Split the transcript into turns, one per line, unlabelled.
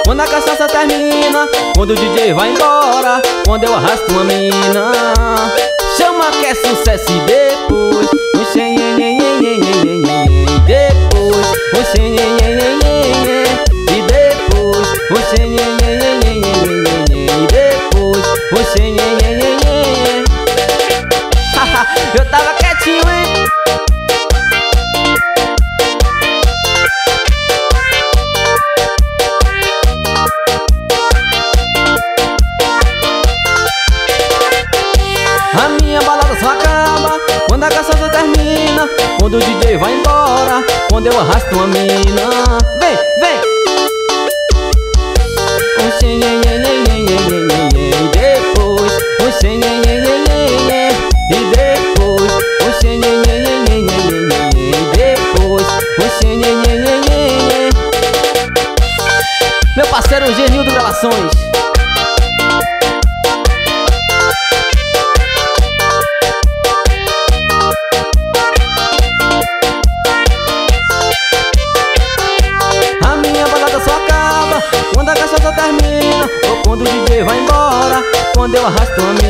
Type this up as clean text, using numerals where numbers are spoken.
quando a cachaça termina, quando o DJ vai embora, quando eu arrasto uma mina. Chama que é sucesso e depois um xenhenhenhenhenhenhenhen. Depois um xenhenhenhenhenhen. E depois um xenhenhenhenhenhen. E depois um xenhenhenhenhenhen. Haha, eu tava quietinho, hein? A minha balada só acaba quando a cachaça termina, quando o DJ vai embora, quando eu arrasto uma mina. Vem, vem! Um xenhenhenhenhenhenhen. E depois um xenhenhenhenhenhen. E depois um xenhenhenhenhenhen. E depois um xenhenhenhenhenhen. Meu parceiro Genildo Gravações. Quando a cachaça termina, ou quando o DJ vai embora, quando eu arrasto a minha